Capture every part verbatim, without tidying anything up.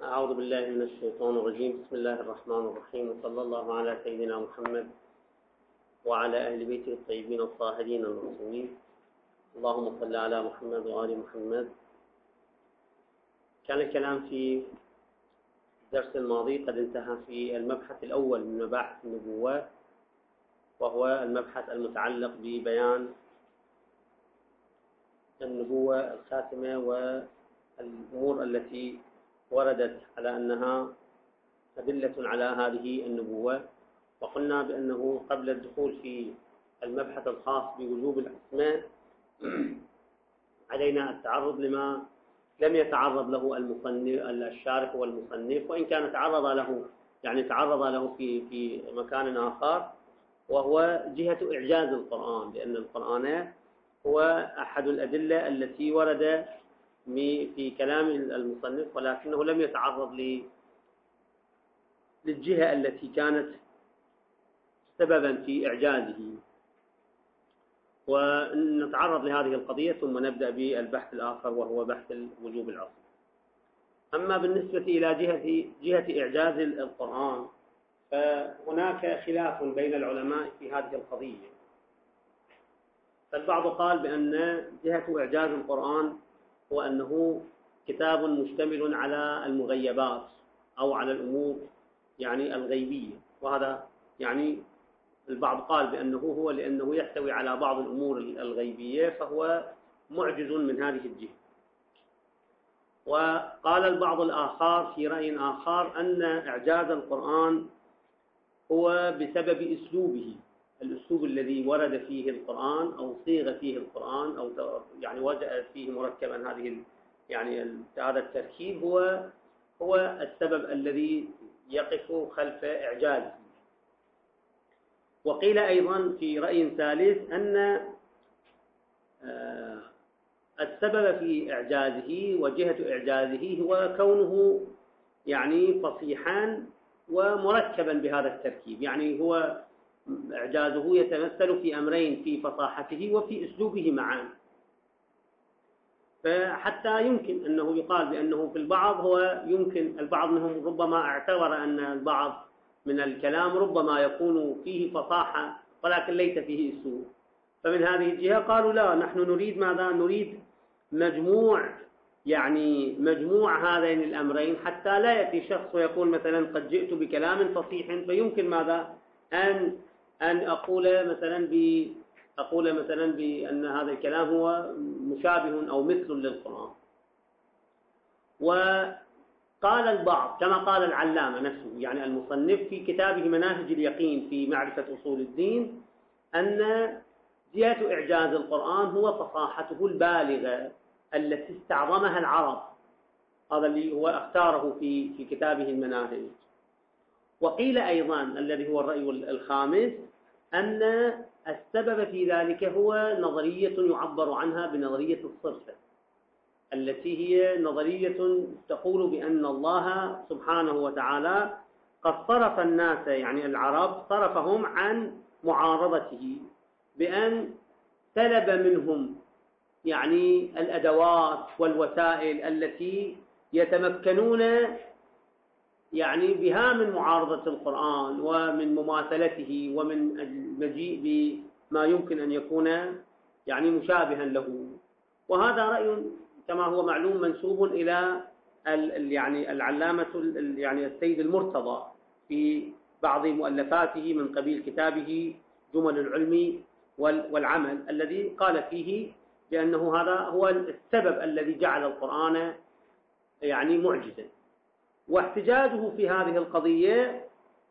أعوذ بالله من الشيطان الرجيم. بسم الله الرحمن الرحيم، وصلى الله على سيدنا محمد وعلى أهل بيته الطيبين الطاهرين المعصومين. اللهم صل على محمد وآل محمد. كان الكلام في الدرس الماضي قد انتهى في المبحث الأول من مباحث النبوات، وهو المبحث المتعلق ببيان النبوة الخاتمة والأمور التي وردت على أنها أدلة على هذه النبوة. وقلنا بأنه قبل الدخول في المبحث الخاص بوجوب الأسماء علينا التعرض لما لم يتعرض له المصنف الشارح والمصنف، وإن كان تعرض له يعني تعرض له في في مكان آخر، وهو جهة إعجاز القرآن، لأن القرآن هو أحد الأدلة التي ورد في كلام المصنف، ولكنه لم يتعرض للجهة التي كانت سببا في إعجازه. ونتعرض لهذه القضية ثم نبدأ بالبحث الآخر، وهو بحث وجوب العصر. أما بالنسبة إلى جهة جهة إعجاز القرآن، فهناك خلاف بين العلماء في هذه القضية. فالبعض قال بأن جهة إعجاز القرآن هو أنه كتاب مشتمل على المغيبات أو على الأمور يعني الغيبية، وهذا يعني البعض قال بأنه هو لأنه يحتوي على بعض الأمور الغيبية فهو معجز من هذه الجهة. وقال البعض الآخر في رأي آخر أن إعجاز القرآن هو بسبب أسلوبه، الأسلوب الذي ورد فيه القرآن أو صيغ فيه القرآن أو يعني وجد فيه مركبا هذه يعني هذا التركيب هو هو السبب الذي يقف خلف إعجازه. وقيل أيضا في رأي ثالث أن السبب في إعجازه وجهة إعجازه هو كونه يعني فصيحا ومركبا بهذا التركيب، يعني هو إعجازه يتمثل في أمرين، في فصاحته وفي أسلوبه معا. فحتى يمكن أنه يقال بأنه في البعض هو يمكن البعض منهم ربما اعتبر أن البعض من الكلام ربما يكون فيه فصاحة ولكن ليس فيه أسلوب، فمن هذه الجهة قالوا لا، نحن نريد ماذا؟ نريد مجموع يعني مجموع هذين الأمرين، حتى لا يأتي شخص ويقول مثلا قد جئت بكلام فصيح فيمكن ماذا أن أن أقول مثلا ب أقول مثلا بأن هذا الكلام هو مشابه أو مثل للقرآن. وقال البعض كما قال العلامة نفسه يعني المصنف في كتابه مناهج اليقين في معرفة أصول الدين، أن جهة إعجاز القرآن هو فصاحته البالغة التي استعظمها العرب، هذا اللي هو اختاره في في كتابه المناهج. وقيل أيضا الذي هو الرأي الخامس أن السبب في ذلك هو نظرية يعبر عنها بنظرية الصرفة، التي هي نظرية تقول بأن الله سبحانه وتعالى قد صرف الناس يعني العرب صرفهم عن معارضته بأن سلب منهم يعني الأدوات والوسائل التي يتمكنون يعني بها من معارضة القرآن ومن مماثلته ومن المجيء بما يمكن أن يكون يعني مشابها له. وهذا رأي كما هو معلوم منسوب إلى يعني العلامة يعني السيد المرتضى في بعض مؤلفاته من قبيل كتابه جمل العلم والعمل، الذي قال فيه بأنه هذا هو السبب الذي جعل القرآن يعني معجزا. واحتجاجه في هذه القضية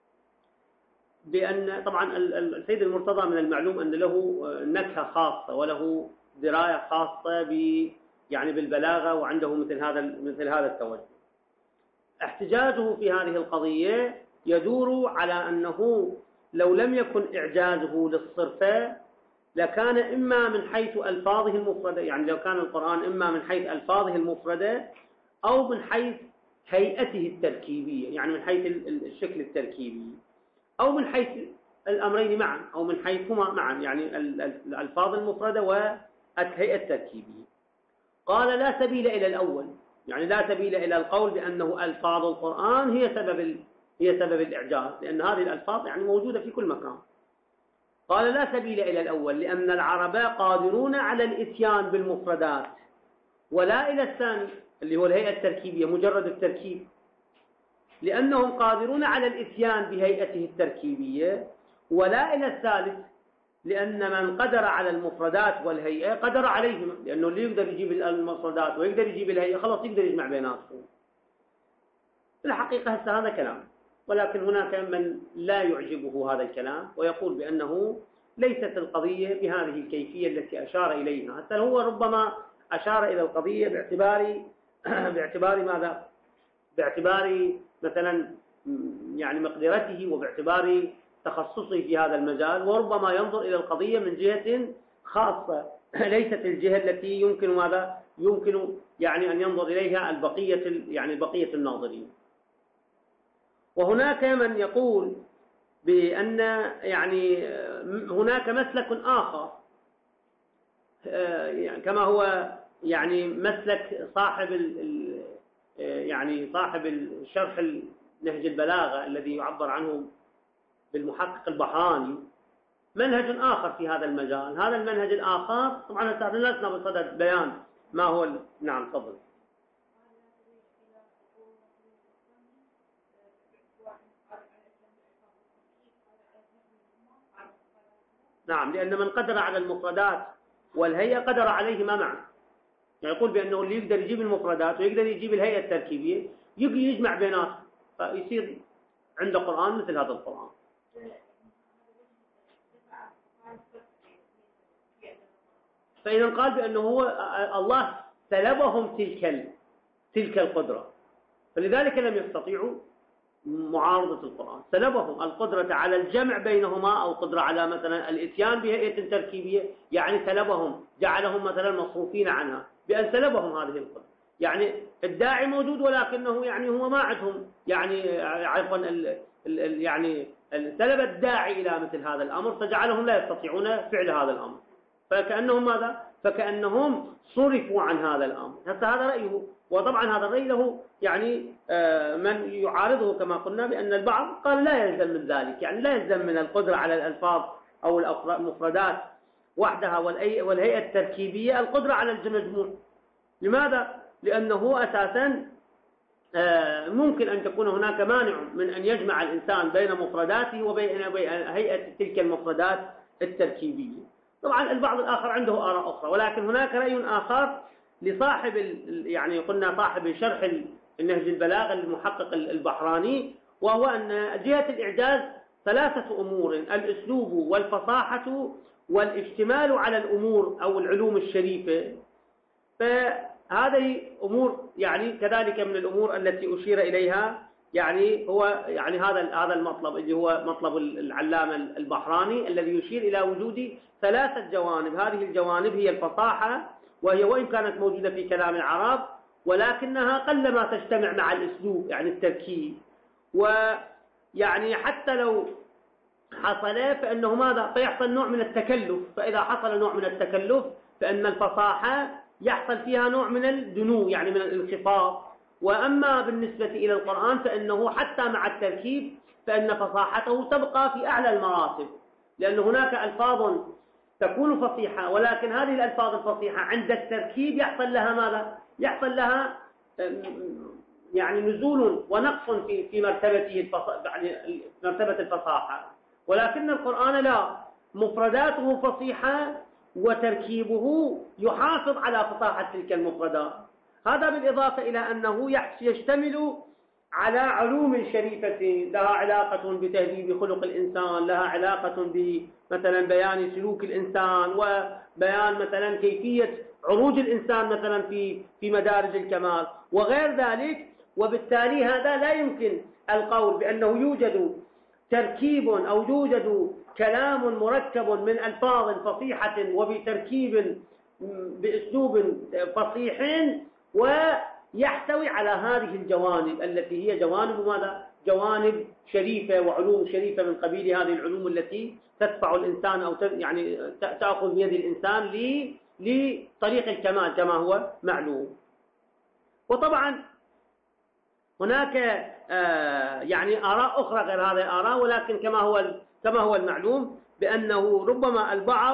بأن طبعا السيد المرتضى من المعلوم أن له نكهة خاصة وله دراية خاصة ب يعني بالبلاغة، وعنده مثل هذا مثل هذا التوجه. احتجاجه في هذه القضية يدور على أنه لو لم يكن إعجازه للصرفة لكان إما من حيث ألفاظه المفردة، يعني لو كان القرآن إما من حيث ألفاظه المفردة أو من حيث هيئته التركيبية، يعني من حيث الشكل التركيبي، أو من حيث الأمرين معا، أو من حيثهما معا، يعني الألفاظ المفردة والهيئة التركيبية. قال لا سبيل إلى الأول، يعني لا سبيل إلى القول بأنه ألفاظ القرآن هي سبب هي سبب الإعجاز، لأن هذه الألفاظ يعني موجودة في كل مكان. قال لا سبيل إلى الأول لأن العرب قادرون على الإتيان بالمفردات، ولا إلى الثاني اللي هو الهيئة التركيبية مجرد التركيب، لأنهم قادرون على الإتيان بهيئته التركيبية، ولا إلى الثالث لأن من قدر على المفردات والهيئة قدر عليهما، لأنه اللي يقدر يجيب المفردات ويقدر يجيب الهيئة خلاص يقدر يجمع بيناتهم. في الحقيقة هسه هذا كلام، ولكن هناك من لا يعجبه هذا الكلام ويقول بأنه ليست القضية بهذه الكيفية التي أشار إليها. حتى هو ربما أشار إلى القضية باعتبار باعتبار ماذا؟ باعتبار مثلا يعني مقدرته وباعتبار تخصصه في هذا المجال، وربما ينظر إلى القضية من جهة خاصة ليست الجهة التي يمكن ماذا؟ يمكن يعني أن ينظر إليها البقية يعني بقية الناظرين. وهناك من يقول بأن يعني هناك مسلك آخر كما هو يعني مسلك صاحب يعني صاحب الشرح نهج البلاغة الذي يعبر عنه بالمحقق البحراني، منهج آخر في هذا المجال. هذا المنهج الآخر طبعا لسنا بصدد بيان ما هو ال... نعم تفضل. نعم، لأن من قدر على المفردات والهيئة قدر عليهما معا. يعني يقول بأنه اللي يقدر يجيب المفردات ويقدر يجيب الهيئة التركيبية يجي يجمع بيناتهم فيصير عنده قرآن مثل هذا القرآن. فإذا قال بأنه هو الله سلبهم تلك تلك القدرة، فلذلك لم يستطيعوا معارضة القرآن. سلبهم القدرة على الجمع بينهما أو قدرة على مثلا الإتيان بهيئة تركيبية، يعني سلبهم جعلهم مثلا مصروفين عنها بأن سلبهم هذه القدرة. يعني الداعي موجود ولكنه يعني هو ما عندهم يعني عفوا يعني سلب الداعي إلى مثل هذا الأمر فجعلهم لا يستطيعون فعل هذا الأمر، فكأنهم ماذا؟ فكأنهم صرفوا عن هذا الأمر. هذا رأيه، وطبعا هذا الرأي له يعني من يعارضه كما قلنا بأن البعض قال لا يلزم من ذلك، يعني لا يلزم من القدرة على الألفاظ أو المفردات وحدها والهيئة التركيبية القدرة على المجموع. لماذا؟ لأنه أساسا ممكن أن تكون هناك مانع من أن يجمع الإنسان بين مفرداته وبين هيئة تلك المفردات التركيبية. طبعا البعض الآخر عنده آراء أخرى، ولكن هناك رأي آخر لصاحب يعني قلنا صاحب شرح النهج البلاغة المحقق البحراني، وهو أن جهة الإعجاز ثلاثة أمور: الأسلوب والفصاحة والاشتمال على الأمور أو العلوم الشريفة. فهذه أمور يعني كذلك من الأمور التي أشير إليها، يعني هو يعني هذا هذا المطلب اللي هو مطلب العلامة البحراني الذي يشير إلى وجود ثلاثة جوانب. هذه الجوانب هي الفصاحة، وهي وإن كانت موجودة في كلام العرب ولكنها قلما تجتمع مع الأسلوب يعني التركيب، ويعني حتى لو حصل فإنه ماذا؟ فيحصل نوع من التكلف. فإذا حصل نوع من التكلف فإن الفصاحة يحصل فيها نوع من الدنو يعني من الانخفاض. وأما بالنسبة إلى القرآن فإنه حتى مع التركيب فإن فصاحته تبقى في أعلى المراتب، لأن هناك ألفاظ تكون فصيحة ولكن هذه الألفاظ الفصيحة عند التركيب يحصل لها ماذا؟ يحصل لها يعني نزول ونقص في في مرتبته يعني مرتبة الفصاحة. ولكن القرآن لا، مفرداته فصيحة وتركيبه يحافظ على فصاحة تلك المفردات. هذا بالإضافة إلى أنه يشتمل على علوم شريفة لها علاقة بتهذيب خلق الإنسان، لها علاقة بمثلا بيان سلوك الإنسان وبيان مثلا كيفية عروج الإنسان مثلا في في مدارج الكمال وغير ذلك. وبالتالي هذا لا يمكن القول بأنه يوجد تركيب أو يوجد كلام مركب من ألفاظ فصيحة وبتركيب بأسلوب فصيح ويحتوي على هذه الجوانب التي هي جوانب ماذا؟ جوانب شريفة وعلوم شريفة من قبيل هذه العلوم التي تدفع الإنسان أو يعني تأخذ بيد الإنسان لطريق الكمال كما هو معلوم. وطبعا هناك يعني آراء أخرى غير هذه الآراء، ولكن كما هو كما هو المعلوم بأنه ربما البعض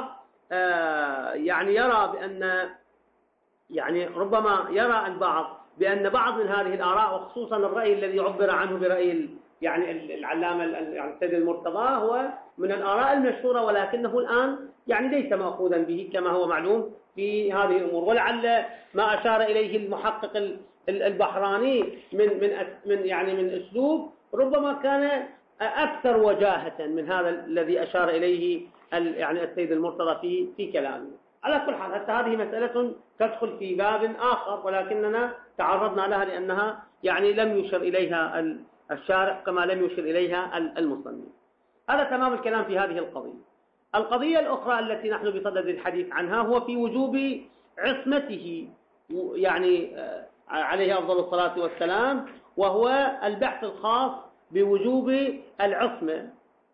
يعني يرى بأن يعني ربما يرى البعض بأن بعض من هذه الآراء، وخصوصا الرأي الذي عبر عنه برأي يعني العلامة يعني السيد المرتضى، هو من الآراء المشهورة، ولكنه الآن يعني ليس مأخوذا به كما هو معلوم في هذه الأمور. ولعل ما أشار إليه المحقق البحراني من من من يعني من أسلوب ربما كان أكثر وجاهة من هذا الذي أشار إليه يعني السيد المرتضى في في كلامه. على كل حال حتى هذه مسألة تدخل في باب آخر، ولكننا تعرضنا لها لأنها يعني لم يشر إليها الشارع كما لم يشر إليها المصنف. هذا تمام الكلام في هذه القضية. القضية الأخرى التي نحن بصدد الحديث عنها هو في وجوب عصمته يعني عليه أفضل الصلاة والسلام، وهو البحث الخاص بوجوب العصمة.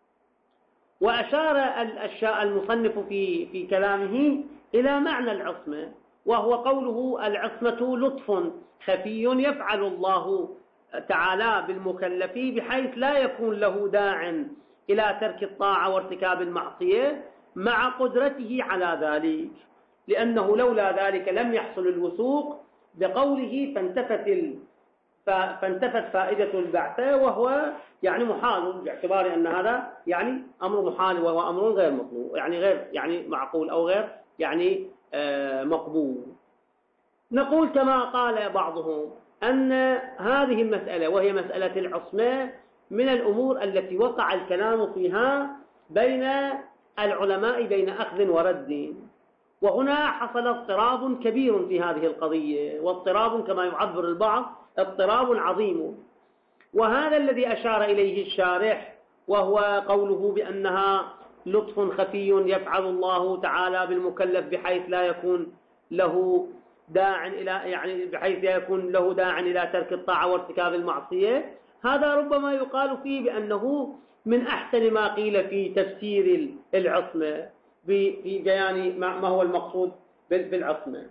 وأشار المصنف في في كلامه إلى معنى العصمة، وهو قوله العصمة لطف خفي يفعل الله تعالى بالمكلف بحيث لا يكون له داع إلى ترك الطاعة وارتكاب المعصية مع قدرته على ذلك، لأنه لولا ذلك لم يحصل الوثوق بقوله فانتفت ال... فانتفت فائدة البعثة، وهو يعني محال باعتبار أن هذا يعني أمر محال وهو أمر غير مطلوب يعني غير يعني معقول أو غير يعني آه مقبول. نقول كما قال بعضهم أن هذه المسألة وهي مسألة العصمة من الأمور التي وقع الكلام فيها بين العلماء بين أخذ ورد، وهنا حصل اضطراب كبير في هذه القضية، واضطراب كما يعبر البعض اضطراب عظيم. وهذا الذي أشار إليه الشارح، وهو قوله بأنها لطف خفي يفعل الله تعالى بالمكلف بحيث لا يكون له داع إلى يعني بحيث لا يكون له داع إلى ترك الطاعة وارتكاب المعصية. هذا ربما يقال فيه بأنه من أحسن ما قيل في تفسير العصمة في بيان ما هو المقصود بالعصمة.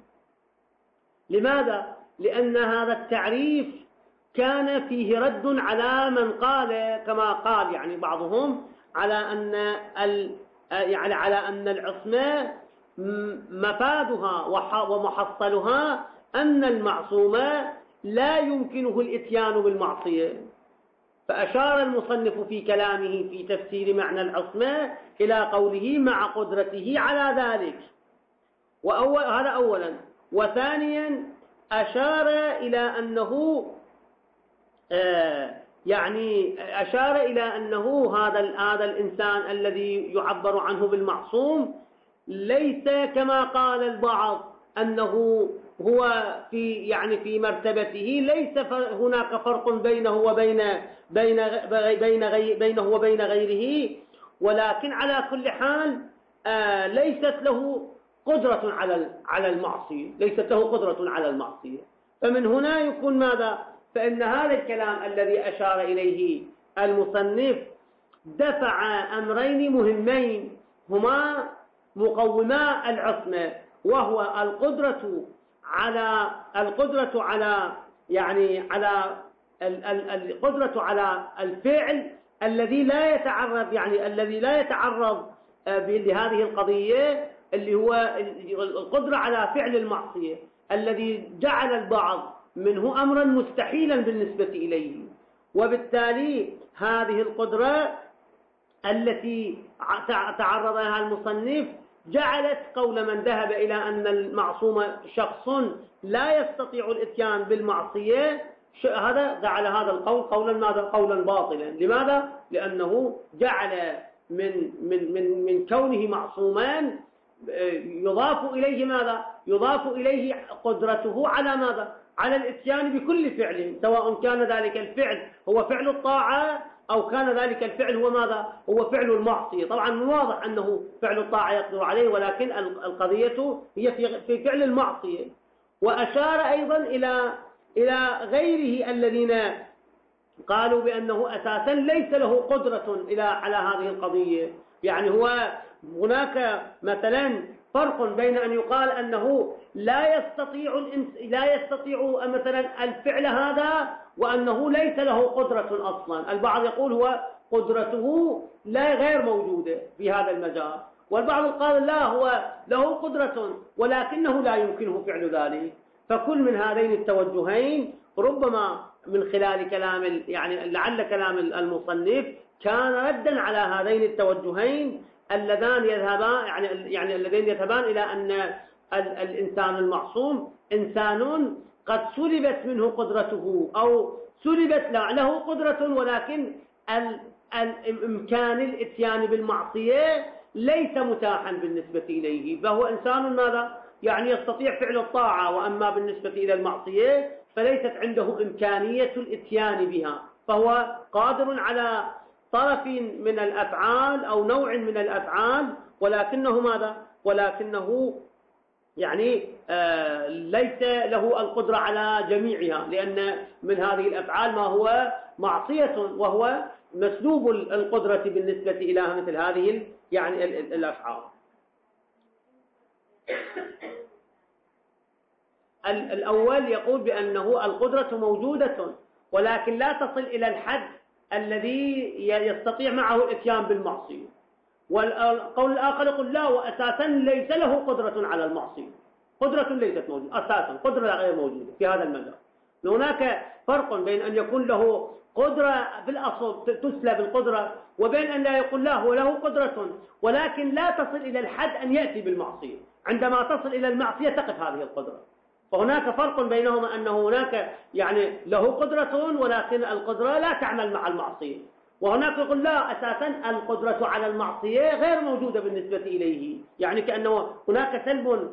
لماذا؟ لأن هذا التعريف كان فيه رد على من قال كما قال يعني بعضهم على أن يعني على أن العصمة مفادها ومحصلها أن المعصوم لا يمكنه الإتيان بالمعصية. فأشار المصنف في كلامه في تفسير معنى العصمة إلى قوله مع قدرته على ذلك، وأول هذا أولا. وثانيا أشار إلى أنه آه يعني أشار إلى أنه هذا هذا الإنسان الذي يعبر عنه بالمعصوم ليس كما قال البعض أنه هو في يعني في مرتبته ليس هناك فرق بينه وبين بين بين غي بينه وبين غيره، ولكن على كل حال آه ليست له قدرة على على المعصية، ليست له قدرة على المعصية. فمن هنا يكون ماذا؟ فإن هذا الكلام الذي أشار إليه المصنف دفع أمرين مهمين هما مقوما العصمة، وهو القدرة على القدرة على يعني على القدرة على الفعل الذي لا يتعرض يعني الذي لا يتعرض لهذه القضية، اللي هو القدرة على فعل المعصية الذي جعل البعض منه أمرا مستحيلا بالنسبة إليه. وبالتالي هذه القدرة التي تعرض لها المصنف جعلت قول من ذهب إلى أن المعصوم شخص لا يستطيع الإتيان بالمعصية، هذا جعل هذا القول قولا ماذا؟ قولا باطلا. لماذا؟ لأنه جعل من من من من كونه معصوما يضاف إليه ماذا؟ يضاف إليه قدرته على ماذا؟ على الإتيان بكل فعل، سواء كان ذلك الفعل هو فعل الطاعة أو كان ذلك الفعل هو ماذا؟ هو فعل المعصية. طبعا واضح أنه فعل الطاعة يقدر عليه، ولكن القضية هي في فعل المعصية. وأشار أيضا إلى إلى غيره الذين قالوا بأنه أساسا ليس له قدرة إلى على هذه القضية. يعني هو هناك مثلا فرق بين أن يقال أنه لا يستطيع الإنس لا يستطيع مثلا الفعل هذا وأنه ليس له قدرة أصلا. البعض يقول هو قدرته لا غير موجودة في هذا المجال، والبعض قال لا هو له قدرة ولكنه لا يمكنه فعل ذلك. فكل من هذين التوجهين ربما من خلال كلام يعني لعل كلام المصنف كان ردا على هذين التوجهين اللذان يذهبان يعني يعني اللذين يذهبان إلى أن الإنسان المعصوم إنسان قد سلبت منه قدرته أو سلبت له قدرة، ولكن الإمكان الإتيان بالمعصية ليس متاحا بالنسبة إليه، فهو إنسان ماذا؟ يعني يستطيع فعل الطاعة، وأما بالنسبة إلى المعصية فليست عنده إمكانية الإتيان بها، فهو قادر على طرف من الأفعال أو نوع من الأفعال، ولكنه ماذا؟ ولكنه يعني آه ليس له القدرة على جميعها، لأن من هذه الأفعال ما هو معصية وهو مسلوب القدرة بالنسبة إلى مثل هذه يعني الأفعال. الأول يقول بأنه القدرة موجودة ولكن لا تصل إلى الحد الذي يستطيع معه الإتيان بالمعصية، والقول الآخر يقول لا وأساسا ليس له قدرة على المعصية، قدرة ليست موجودة أساسا، قدرة غير موجودة في هذا المجال. هناك فرق بين أن يكون له قدرة بالأصل تسلب القدرة وبين أن لا يقول لا هو له قدرة ولكن لا تصل إلى الحد أن يأتي بالمعصية، عندما تصل إلى المعصية تقف هذه القدرة. فهناك فرق بينهما أن هناك يعني له قدرة ولكن القدرة لا تعمل مع المعصية، وهناك يقول لا أساسا القدرة على المعصية غير موجودة بالنسبة إليه، يعني كأنه هناك سلب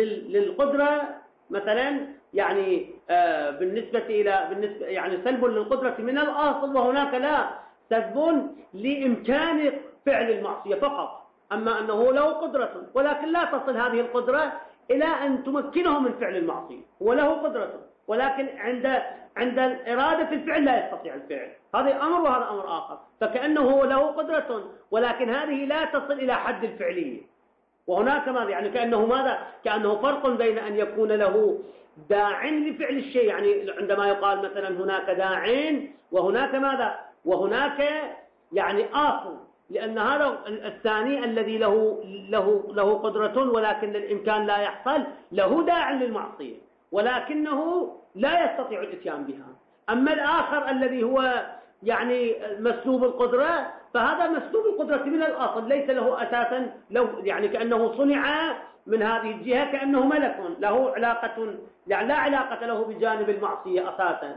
للقدرة مثلا يعني آه بالنسبة إلى بالنسبة يعني سلب للقدرة من الأصل، وهناك لا سلب لإمكان فعل المعصية فقط، أما أنه له قدرة ولكن لا تصل هذه القدرة إلى أن تمكنه من فعل المعصية، هو له قدرة ولكن عند عند الإرادة في الفعل لا يستطيع الفعل، هذا أمر وهذا أمر آخر، فكأنه هو له قدرة ولكن هذه لا تصل إلى حد الفعلية. وهناك ماذا يعني كأنه ماذا كأنه فرق بين أن يكون له داع لفعل الشيء، يعني عندما يقال مثلا هناك داع وهناك ماذا وهناك يعني آخر، لأن هذا الثاني الذي له له له قدرة ولكن الإمكان لا يحصل له داع للمعصية ولكنه لا يستطيع الإتيان بها، أما الآخر الذي هو يعني مسلوب القدرة فهذا مسلوب القدرة من الأصل ليس له أساسا لو يعني كأنه صنع من هذه الجهة كأنه ملك له علاقة يعني لا علاقة له بجانب المعصية أساسا.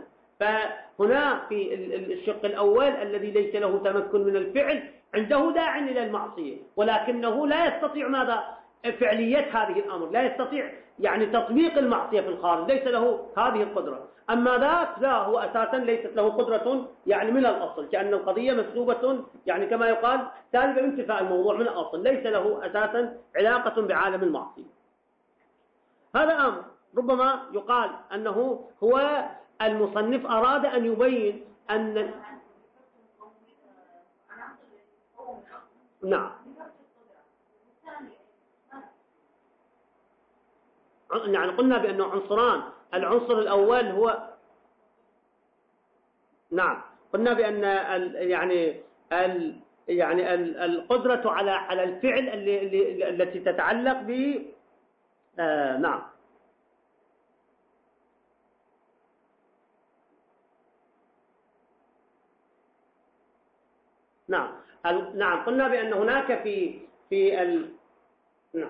فهنا في الشق الأول الذي ليس له تمكن من الفعل عنده داع إلى المعصية ولكنه لا يستطيع ماذا فعلية هذه الأمر، لا يستطيع يعني تطبيق المعصية في الخارج، ليس له هذه القدرة. أما ذاك لا هو أساسا ليست له قدرة يعني من الأصل، كأن القضية مسلوبة يعني كما يقال سالب انتفاء الموضوع من الأصل، ليس له أساسا علاقة بعالم المعصية. هذا أمر ربما يقال أنه هو المصنف أراد أن يبين أن نعم يعني قلنا بأنه عنصران، العنصر الأول هو نعم قلنا بأن ال يعني ال يعني ال القدرة على على الفعل اللي اللي التي تتعلق ب آه نعم نعم نعم قلنا بأن هناك في في ال نعم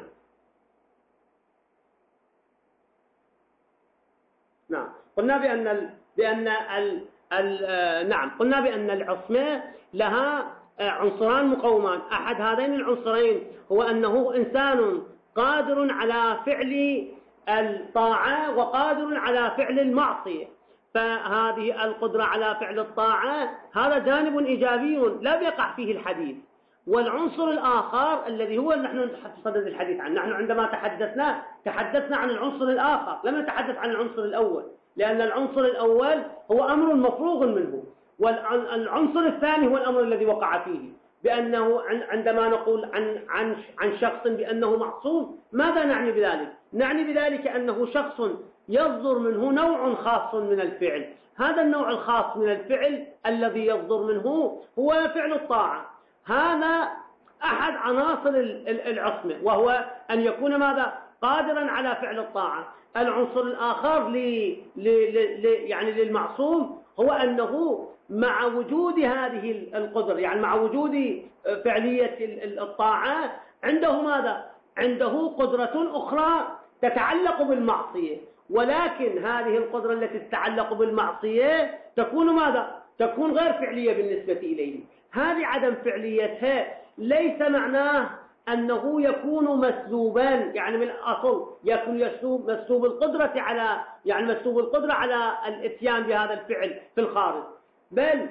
نعم قلنا بأن ال بأن ال ال نعم قلنا بأن العصمة لها عنصران مقومان، أحد هذين العنصرين هو أنه إنسان قادر على فعل الطاعة وقادر على فعل المعصية، فهذه القدرة على فعل الطاعة هذا جانب إيجابي لا بيقع فيه الحديث. والعنصر الآخر الذي هو نحن صدد الحديث عنه، نحن عندما تحدثنا تحدثنا عن العنصر الآخر لم نتحدث عن العنصر الأول، لأن العنصر الأول هو أمر مفروغ منه والعنصر الثاني هو الأمر الذي وقع فيه. بأنه عندما نقول عن عن عن شخص بأنه معصوم، ماذا نعني بذلك؟ نعني بذلك أنه شخص يصدر منه نوع خاص من الفعل. هذا النوع الخاص من الفعل الذي يصدر منه هو فعل الطاعة. هذا أحد عناصر العصمة، وهو أن يكون ماذا؟ قادرا على فعل الطاعة. العنصر الآخر ل... ل... ل... يعني للمعصوم هو أنه مع وجود هذه القدرة، يعني مع وجود فعلية الطاعة، عنده ماذا؟ عنده قدرة أخرى تتعلق بالمعصية، ولكن هذه القدرة التي تتعلق بالمعصية تكون ماذا؟ تكون غير فعلية بالنسبة إليه. هذه عدم فعليتها ليس معناه أنه يكون مسلوبا، يعني من الأصل يكون يسلوب مسلوب القدرة على يعني مسلوب القدرة على الاتيان بهذا الفعل في الخارج، بل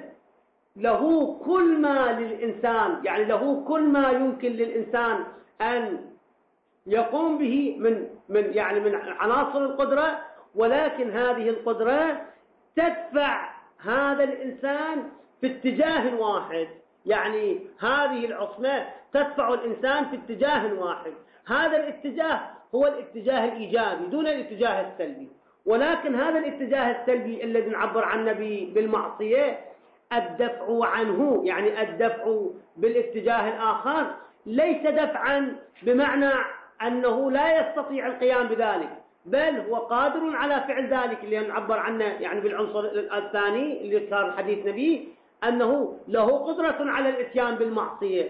له كل ما للإنسان، يعني له كل ما يمكن للإنسان أن يقوم به من من يعني من عناصر القدرة، ولكن هذه القدرة تدفع هذا الإنسان في اتجاه واحد. يعني هذه العصمة تدفع الإنسان في اتجاه واحد، هذا الاتجاه هو الاتجاه الإيجابي دون الاتجاه السلبي. ولكن هذا الاتجاه السلبي الذي نعبر عنه بالمعصية، الدفع عنه يعني الدفع بالاتجاه الآخر ليس دفعا بمعنى أنه لا يستطيع القيام بذلك، بل هو قادر على فعل ذلك اللي نعبر عنه يعني بالعنصر الثاني اللي صار حديث نبي، أنه له قدرة على الاتيان بالمعصية،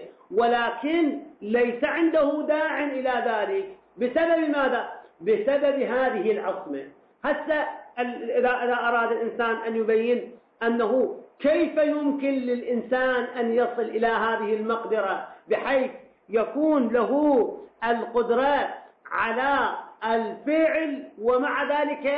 ولكن ليس عنده داع إلى ذلك بسبب ماذا؟ بسبب هذه العصمة. هسه إذا أراد الإنسان أن يبين أنه كيف يمكن للإنسان أن يصل إلى هذه المقدرة بحيث يكون له القدرة على الفعل ومع ذلك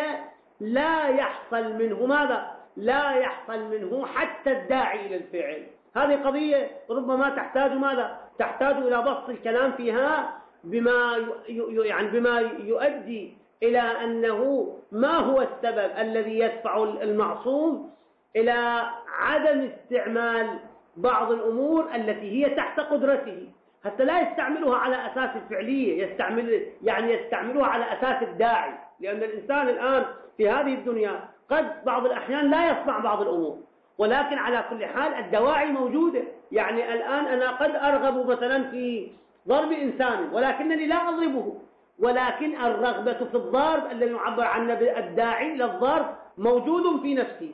لا يحصل منه ماذا؟ لا يحصل منه حتى الداعي إلى الفعل. هذه قضية ربما تحتاج ماذا؟ تحتاج إلى بسط الكلام فيها بما يعني بما يؤدي إلى أنه ما هو السبب الذي يدفع المعصوم إلى عدم استعمال بعض الأمور التي هي تحت قدرته، حتى لا يستعملها على أساس الفعلية، يستعمل يعني يستعملها على أساس الداعي. لأن الإنسان الآن في هذه الدنيا قد بعض الأحيان لا يصنع بعض الأمور، ولكن على كل حال الدواعي موجودة. يعني الآن أنا قد أرغب مثلا في ضرب إنسان ولكنني لا أضربه، ولكن الرغبة في الضرب الذي يعبر عنه بالداعي للضرب موجود في نفسي،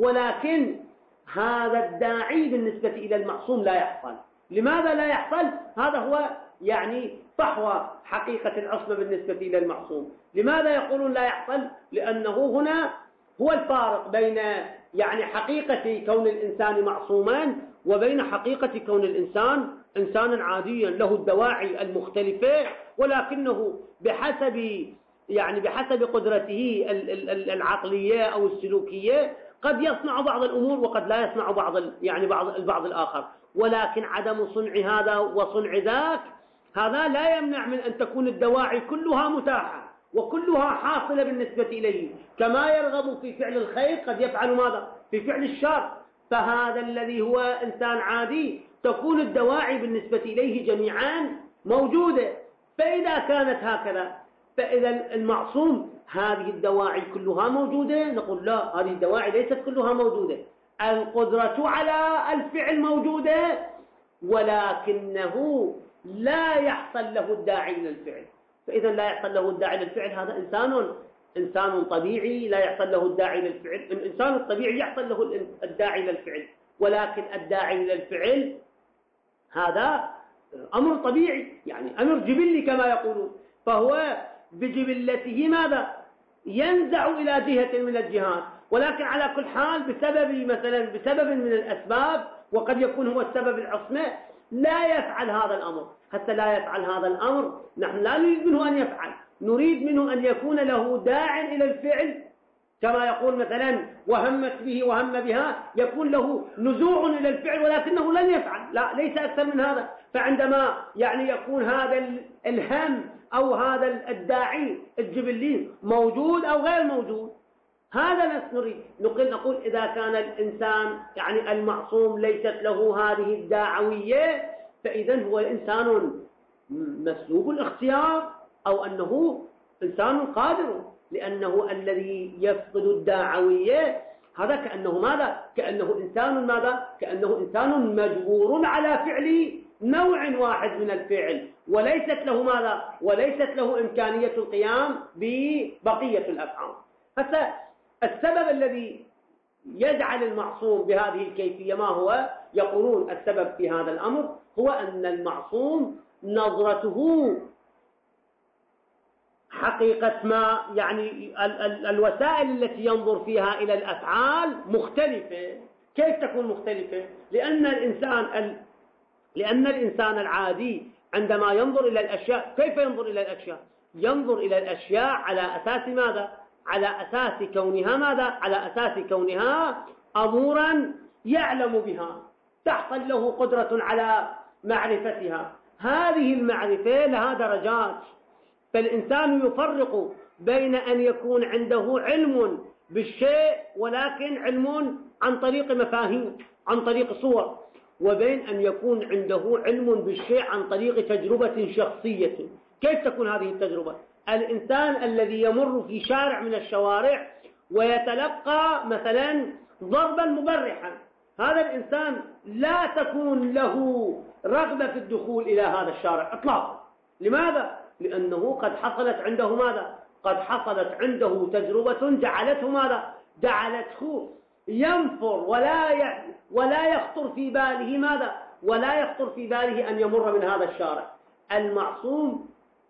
ولكن هذا الداعي بالنسبة إلى المعصوم لا يحصل. لماذا لا يحصل؟ هذا هو يعني فحوى حقيقة العصمة بالنسبة إلى المعصوم. لماذا يقولون لا يحصل؟ لأنه هنا هو الفارق بين يعني حقيقة كون الإنسان معصوما وبين حقيقة كون الإنسان إنسانا عاديا له الدواعي المختلفة، ولكنه بحسب يعني بحسب قدرته العقلية أو السلوكية قد يصنع بعض الأمور وقد لا يصنع بعض يعني بعض البعض الآخر. ولكن عدم صنع هذا وصنع ذاك هذا لا يمنع من أن تكون الدواعي كلها متاحة وكلها حاصلة بالنسبة إليه. كما يرغب في فعل الخير قد يفعل ماذا؟ في فعل الشر. فهذا الذي هو إنسان عادي تكون الدواعي بالنسبة إليه جميعا موجودة. فإذا كانت هكذا فإذا المعصوم هذه الدواعي كلها موجودة؟ نقول لا، هذه الدواعي ليست كلها موجودة. القدرة على الفعل موجودة، ولكنه لا يحصل له الداعي للفعل. فإذا لا يحصل له الداعي للفعل هذا إنسان إنسان طبيعي لا يحصل له الداعي للفعل. الإنسان الطبيعي يحصل له الداعي للفعل، ولكن الداعي للفعل هذا أمر طبيعي، يعني أمر جبلي كما يقولون. فهو بجبلته ماذا؟ ينزع إلى جهة من الجهات، ولكن على كل حال بسبب مثلا بسبب من الأسباب، وقد يكون هو السبب العصمة، لا يفعل هذا الأمر. حتى لا يفعل هذا الأمر نحن لا نريد منه أن يفعل، نريد منه أن يكون له داع إلى الفعل، كما يقول مثلا وهمت به وهم بها، يكون له نزوع إلى الفعل ولكنه لن يفعل، لا ليس أكثر من هذا. فعندما يعني يكون هذا الهم أو هذا الداعي الجبلي موجود أو غير موجود، هذا نريد نقول نقول إذا كان الإنسان يعني المعصوم ليست له هذه الداعوية، فإذا هو إنسان مسلوب الاختيار، أو أنه إنسان قادر، لأنه الذي يفقد الداعوية هذا كأنه ماذا؟ كأنه إنسان ماذا؟ كأنه إنسان مجبور على فعل نوع واحد من الفعل، وليست له ماذا؟ وليست له إمكانية القيام ببقية الأفعال. حتى السبب الذي يجعل المعصوم بهذه الكيفية ما هو؟ يقولون السبب في هذا الأمر هو أن المعصوم نظرته حقيقة ما يعني ال ال الوسائل التي ينظر فيها إلى الأفعال مختلفة. كيف تكون مختلفة؟ لأن الإنسان ال لأن الإنسان العادي عندما ينظر إلى الأشياء كيف ينظر إلى الأشياء؟ ينظر إلى الأشياء على أساس ماذا؟ على أساس كونها ماذا؟ على أساس كونها أمورا يعلم بها، تحصل له قدرة على معرفتها. هذه المعرفة لها درجات، فالإنسان يفرق بين أن يكون عنده علم بالشيء ولكن علم عن طريق مفاهيم، عن طريق صور، وبين أن يكون عنده علم بالشيء عن طريق تجربة شخصية. كيف تكون هذه التجربة؟ الإنسان الذي يمر في شارع من الشوارع ويتلقى مثلا ضربا مبرحا، هذا الإنسان لا تكون له رغبة في الدخول إلى هذا الشارع إطلاقا. لماذا؟ لأنه قد حصلت عنده ماذا؟ قد حصلت عنده تجربة جعلته ماذا؟ جعلته ينفر ولا ي... ولا يخطر في باله ماذا؟ ولا يخطر في باله أن يمر من هذا الشارع. المعصوم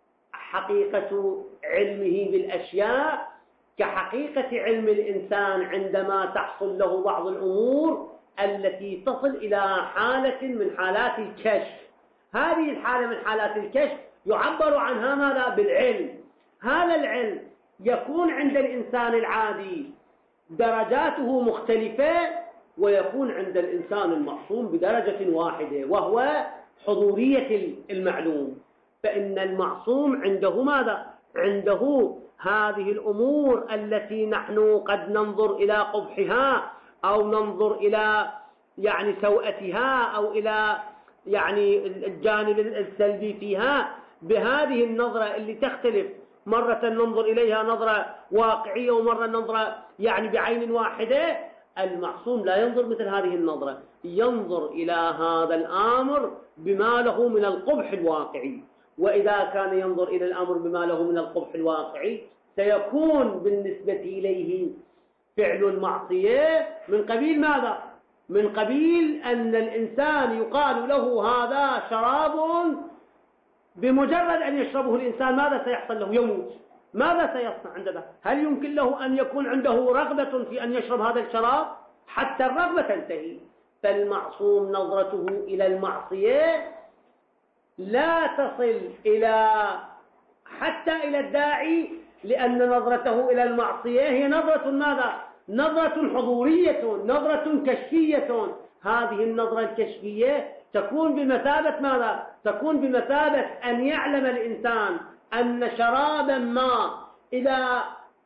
حقيقة علمه بالأشياء كحقيقة علم الإنسان عندما تحصل له بعض الأمور التي تصل إلى حالة من حالات الكشف. هذه الحالة من حالات الكشف يعبر عنها ماذا؟ بالعلم. هذا العلم يكون عند الإنسان العادي درجاته مختلفة، ويكون عند الإنسان المعصوم بدرجة واحدة وهو حضورية المعلوم. فإن المعصوم عنده ماذا؟ عنده هذه الأمور التي نحن قد ننظر إلى قبحها أو ننظر إلى يعني سوءتها أو إلى يعني الجانب السلبي فيها بهذه النظرة اللي تختلف، مرة ننظر إليها نظرة واقعية ومرة نظرة يعني بعين واحدة. المعصوم لا ينظر مثل هذه النظرة، ينظر إلى هذا الأمر بما له من القبح الواقعي. وإذا كان ينظر إلى الأمر بما له من القبح الواقعي سيكون بالنسبة إليه فعل المعصية من قبيل ماذا؟ من قبيل أن الإنسان يقال له هذا شراب، بمجرد أن يشربه الإنسان ماذا سيحصل له؟ يموت. ماذا سيصنع عند ذلك؟ هل يمكن له أن يكون عنده رغبة في أن يشرب هذا الشراب؟ حتى الرغبة تنتهي. فالمعصوم نظرته إلى المعصية لا تصل إلى حتى إلى الداعي، لأن نظرته إلى المعصية هي نظرة ماذا؟ نظرة حضورية، نظرة كشفية. هذه النظرة الكشفية تكون بمثابة ماذا؟ تكون بمثابة أن يعلم الإنسان أن شرابا ما إذا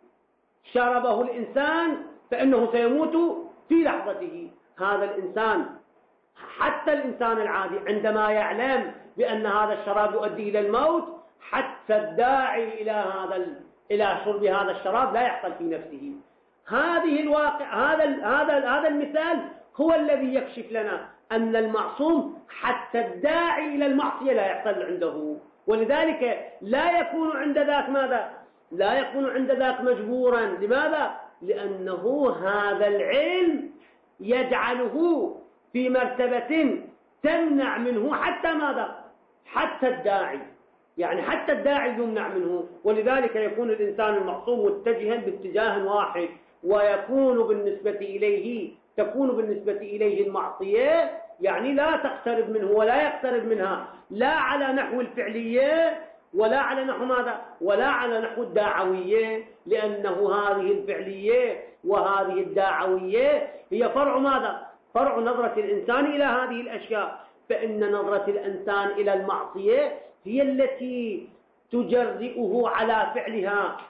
شربه الإنسان فإنه سيموت في لحظته. هذا الإنسان حتى الإنسان العادي عندما يعلم بأن هذا الشراب يؤدي إلى الموت، حتى الداعي إلى هذا إلى شرب هذا الشراب لا يحصل في نفسه. هذه الواقع هذا هذا هذا المثال هو الذي يكشف لنا أن المعصوم حتى الداعي إلى المعصية لا يحصل عنده، ولذلك لا يكون عند ذاك ماذا؟ لا يكون عند ذاك مجبورا. لماذا؟ لأنه هذا العلم يجعله في مرتبة تمنع منه حتى ماذا؟ حتى الداعي، يعني حتى الداعي يمنع منه. ولذلك يكون الإنسان المعصوم متجها باتجاه واحد، ويكون بالنسبة إليه تكون بالنسبة إليه المعصية يعني لا تقترب منه ولا يقترب منها، لا على نحو الفعلية ولا على نحو ماذا؟ ولا على نحو الداعوية، لأنه هذه الفعلية وهذه الداعوية هي فرع ماذا؟ فرع نظرة الإنسان إلى هذه الأشياء. فإن نظرة الإنسان إلى المعصية هي التي تجرئه على فعلها،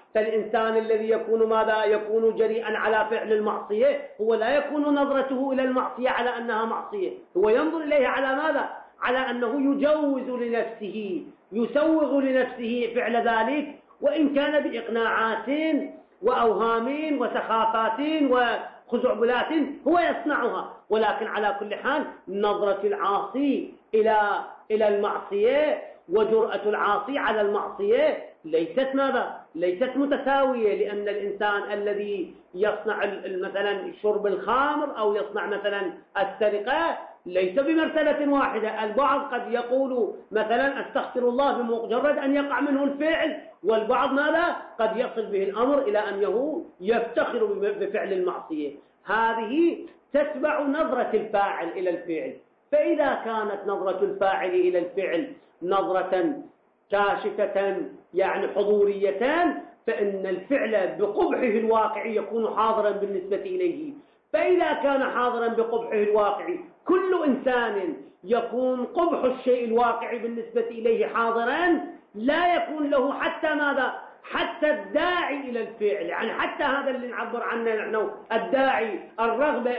فالإنسان الذي يكون ماذا يكون جريئا على فعل المعصية هو لا يكون نظرته إلى المعصية على أنها معصية، هو ينظر إليها على ماذا؟ على أنه يجوز لنفسه يسوغ لنفسه فعل ذلك، وإن كان بإقناعات وأوهام وسخافات وخزعبلات هو يصنعها، ولكن على كل حال نظرة العاصي إلى إلى المعصية وجرأة العاصي على المعصية ليست ماذا؟ ليست متساوية، لأن الإنسان الذي يصنع مثلا شرب الخمر أو يصنع مثلا السرقة ليس بمرتبة واحدة. البعض قد يقول مثلا استغفر الله بمجرد أن يقع منه الفعل، والبعض ماذا؟ قد يصل به الأمر إلى أنه يفتخر بفعل المعصية. هذه تتبع نظرة الفاعل إلى الفعل، فإذا كانت نظرة الفاعل إلى الفعل نظرة كاشفة يعني حضورية، فإن الفعل بقبحه الواقعي يكون حاضرا بالنسبة إليه. فإذا كان حاضرا بقبحه الواقعي، كل إنسان يكون قبح الشيء الواقعي بالنسبة إليه حاضرا، لا يكون له حتى ماذا؟ حتى الداعي إلى الفعل، يعني حتى هذا اللي نعبر عنه نحن الداعي الرغبة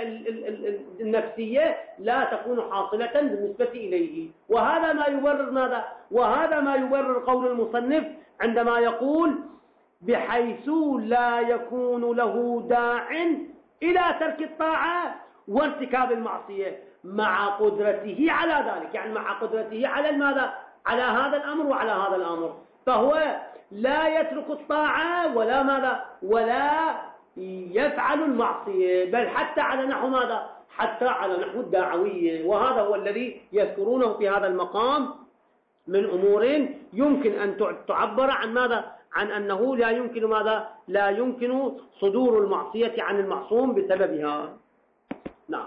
النفسية لا تكون حاصلة بالنسبة إليه. وهذا ما يبرر ماذا؟ وهذا ما يبرر قول المصنف عندما يقول بحيث لا يكون له داع إلى ترك الطاعة وارتكاب المعصية مع قدرته على ذلك، يعني مع قدرته على ماذا؟ على هذا الأمر وعلى هذا الأمر، فهو لا يترك الطاعة ولا ماذا؟ ولا يفعل المعصية، بل حتى على نحو ماذا؟ حتى على نحو الدعوية. وهذا هو الذي يذكرونه في هذا المقام من أمور يمكن أن تعبر عن ماذا؟ عن أنه لا يمكن ماذا؟ لا يمكن صدور المعصية عن المعصوم بسببها. نعم.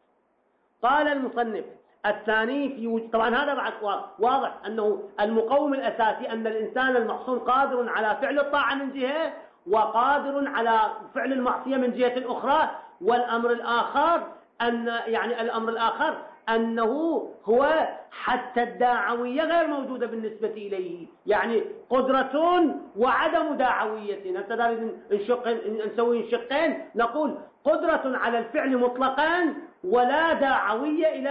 قال المصنف الثاني في وجود، طبعا هذا بعد واضح أنه المقوم الأساسي أن الإنسان المعصوم قادر على فعل الطاعة من جهة، وقادر على فعل المعصية من جهة أخرى. والأمر الآخر أن يعني الأمر الآخر أنه هو حتى الداعوية غير موجودة بالنسبة إليه، يعني قدرة وعدم داعوية. نقدر نشق نسوي شقين، نقول قدرة على الفعل مطلقا ولا داعوية إلى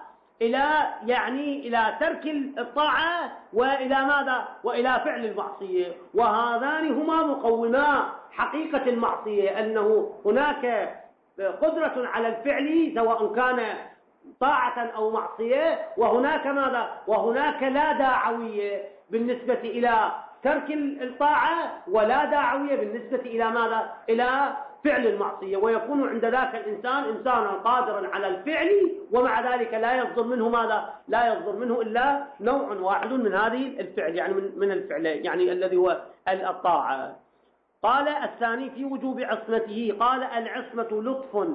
إلى يعني إلى ترك الطاعة وإلى ماذا؟ وإلى فعل المعصية. وهذان هما مقوما حقيقة المعصية، أنه هناك قدرة على الفعل سواء كان طاعة أو معصية، وهناك ماذا؟ وهناك لا داعوية بالنسبة إلى ترك الطاعة ولا داعوية بالنسبة إلى ماذا؟ إلى فعل المعصية. ويكون عند ذاك الإنسان إنسانا قادرا على الفعل، ومع ذلك لا يصدر منه ماذا؟ لا يصدر منه إلا نوع واحد من هذه الفعل، يعني من من الفعلين، يعني الذي هو الطاعة. قال الثاني في وجوب عصمته، قال العصمة لطف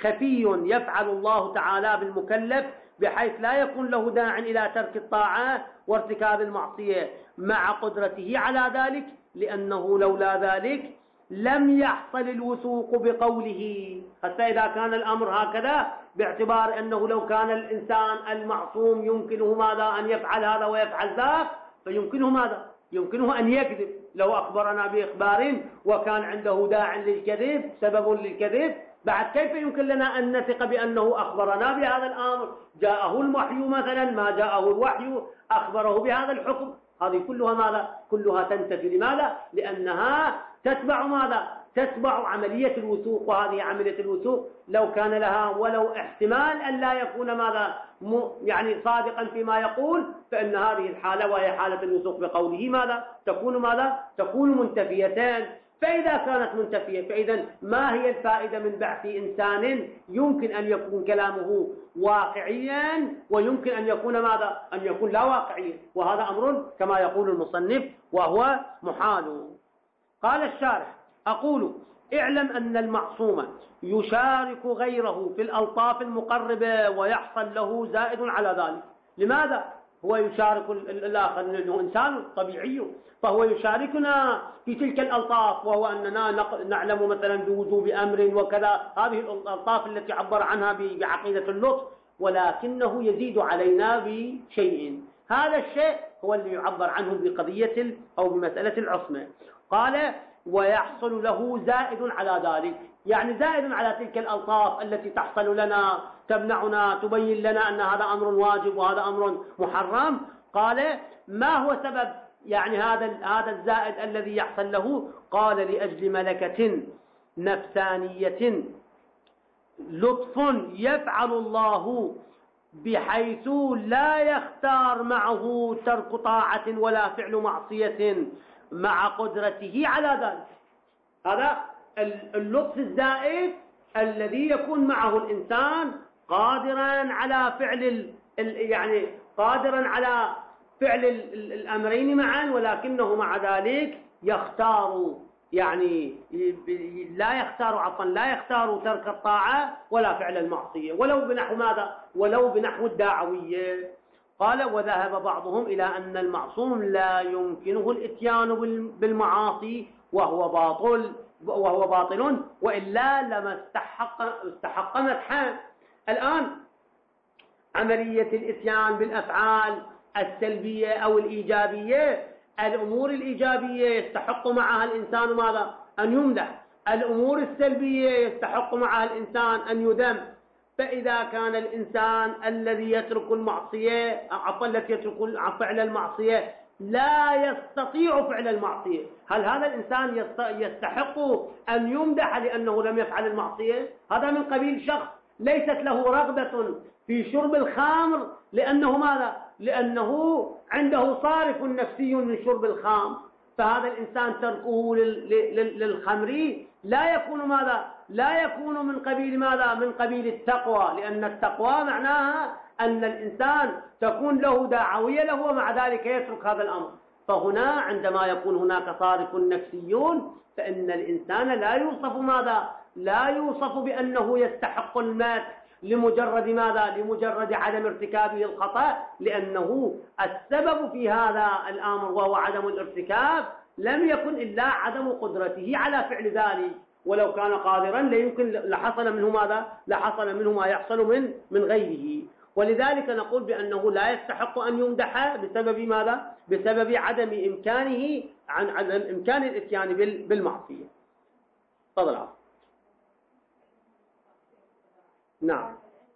خفي يفعل الله تعالى بالمكلف بحيث لا يكون له داع إلى ترك الطاعة وارتكاب المعصية مع قدرته على ذلك، لأنه لولا ذلك لم يحصل الوثوق بقوله. حتى إذا كان الأمر هكذا، باعتبار أنه لو كان الإنسان المعصوم يمكنه ماذا؟ أن يفعل هذا ويفعل ذاك، فيمكنه ماذا؟ يمكنه أن يكذب. لو أخبرنا بإخبار وكان عنده داع للكذب، سبب للكذب، بعد كيف يمكن لنا أن نثق بأنه أخبرنا بهذا الأمر؟ جاءه الوحي مثلا، ما جاءه الوحي أخبره بهذا الحكم. هذه كلها ماذا؟ كلها تنتفي. لماذا؟ لأنها تتبع ماذا؟ تتبع عملية الوثوق. وهذه عملية الوثوق لو كان لها ولو احتمال أن لا يكون ماذا؟ يعني صادقا فيما يقول، فإن هذه الحالة وهي حالة الوثوق بقوله ماذا؟ تكون ماذا؟ تكون منتفيتان. فإذا كانت منتفية، فإذا ما هي الفائدة من بعث إنسان يمكن أن يكون كلامه واقعيا ويمكن أن يكون ماذا؟ أن يكون لا واقعيا. وهذا أمر كما يقول المصنف وهو محال. قال الشارح أقول اعلم أن المعصوم يشارك غيره في الألطاف المقربة ويحصل له زائد على ذلك. لماذا هو يشارك الآخر؟ لأنه إنسان طبيعي، فهو يشاركنا في تلك الألطاف، وهو أننا نعلم مثلا بوجوب أمر وكذا، هذه الألطاف التي عبر عنها بعقيدة اللطف، ولكنه يزيد علينا بشيء. هذا الشيء هو اللي يعبر عنه بقضية أو بمسألة العصمة. قال ويحصل له زائد على ذلك، يعني زائد على تلك الألطاف التي تحصل لنا تمنعنا تبين لنا أن هذا أمر واجب وهذا أمر محرم. قال ما هو سبب يعني هذا هذا الزائد الذي يحصل له؟ قال لأجل ملكة نفسانية لطف يفعل الله بحيث لا يختار معه ترك طاعة ولا فعل معصية مع قدرته على ذلك. هذا اللطف الزائد الذي يكون معه الإنسان قادرا على فعل يعني قادرا على فعل الأمرين معا، ولكنه مع ذلك يختار يعني لا يختار عفوا لا يختار ترك الطاعة ولا فعل المعصية ولو بنحو ماذا؟ ولو بنحو الداعوية. قال وذهب بعضهم إلى أن المعصوم لا يمكنه الإتيان بالمعاصي وهو باطل وهو باطل وإلا لما استحق استحق مدحا. الآن عملية الإتيان بالأفعال السلبية أو الإيجابية، الأمور الإيجابية يستحق معها الإنسان ماذا؟ أن يمدح. الأمور السلبية يستحق معها الإنسان أن يذم. فإذا كان الإنسان الذي يترك المعصية عفوا التي يترك فعل المعصية لا يستطيع فعل المعصية، هل هذا الإنسان يستحق أن يمدح لأنه لم يفعل المعصية؟ هذا من قبيل شخص ليست له رغبة في شرب الخمر لأنه ماذا؟ لأنه عنده صارف نفسي من شرب الخمر، فهذا الإنسان تركه للخمر لا يكون ماذا؟ لا يكون من قبيل ماذا؟ من قبيل التقوى، لأن التقوى معناها أن الإنسان تكون له داعوية له ومع ذلك يترك هذا الأمر. فهنا عندما يكون هناك صارف نفسيون فإن الإنسان لا يوصف ماذا؟ لا يوصف بأنه يستحق المدح لمجرد ماذا؟ لمجرد عدم ارتكابه الخطأ، لأنه السبب في هذا الأمر وهو عدم الارتكاب لم يكن إلا عدم قدرته على فعل ذلك، ولو كان قادرا ليمكن لحصل منه ماذا؟ لحصل منه ما يحصل من من غيره. ولذلك نقول بأنه لا يستحق أن يمدح بسبب ماذا؟ بسبب عدم إمكانه عن عدم إمكان الإتيان بالمعصية. تفضل. نعم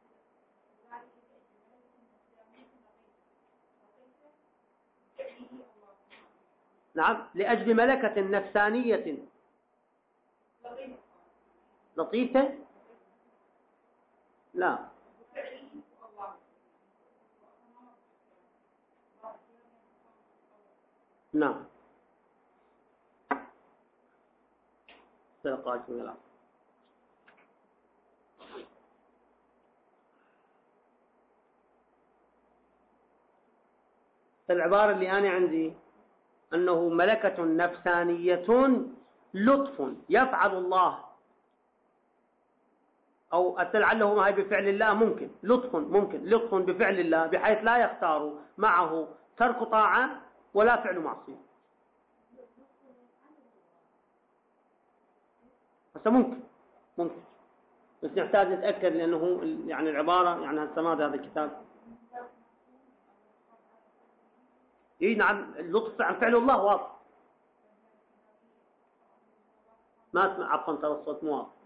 نعم لأجل ملكة نفسانية لطيفة. لا نعم سلقات من الأرض. العبارة اللي أنا عندي أنه ملكة نفسانية لطف يفعل الله، أو لعله ما هي بفعل الله، ممكن لطف ممكن لطف بفعل الله بحيث لا يختار معه ترك طاعة ولا فعل معصية. بس ممكن ممكن بس نحتاج نتأكد لأنه يعني العبارة يعني هالسماد هذا الكتاب. إيه نعم اللطف عن فعل الله واضح. ما اسمع عفوا ترى الصوت مو واضح.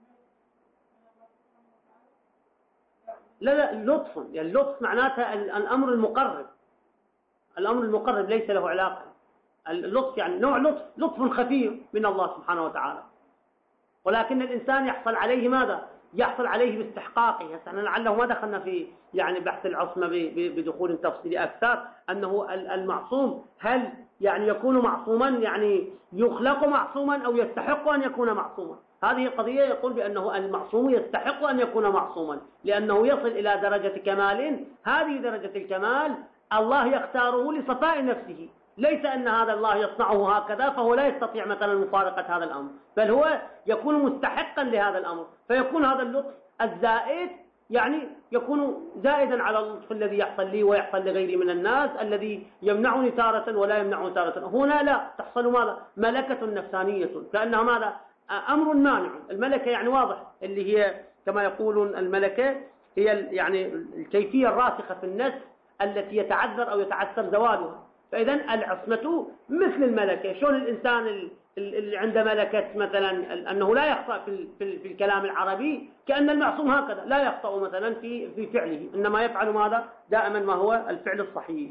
لا لا اللطف يعني اللطف معناتها الأمر المقرب، الأمر المقرب ليس له علاقة. اللطف يعني نوع لطف لطف خفيف من الله سبحانه وتعالى، ولكن الإنسان يحصل عليه ماذا؟ يحصل عليه باستحقاقه. هسه لعله ما دخلنا في يعني بحث العصمة بدخول تفصيلي أكثر، أنه المعصوم هل يعني يكون معصوما يعني يخلق معصوما أو يستحق أن يكون معصوما. هذه قضية يقول بأنه المعصوم يستحق أن يكون معصوما لأنه يصل إلى درجة كمال، هذه درجة الكمال الله يختاره لصفاء نفسه، ليس أن هذا الله يصنعه هكذا فهو لا يستطيع مثلا مفارقة هذا الأمر، بل هو يكون مستحقا لهذا الأمر، فيكون هذا اللطف الزائد يعني يكون زائدا على اللطف الذي يحصل لي ويحصل لغيري من الناس الذي يمنعني تارة ولا يمنعني تارة. هنا لا تحصل ماذا؟ ملكة نفسانية كأنها ماذا؟ أمر مانع. الملكة يعني واضح اللي هي كما يقولون الملكة هي يعني الكيفية الراسخة في النفس التي يتعذر أو يتعثر زوالها. فإذا العصمة مثل الملكة. شلون الإنسان اللي عند ملكة مثلا أنه لا يخطأ في, في, في الكلام العربي، كأن المعصوم هكذا لا يخطأ مثلا في, في فعله، إنما يفعل ماذا؟ دائما ما هو الفعل الصحيح.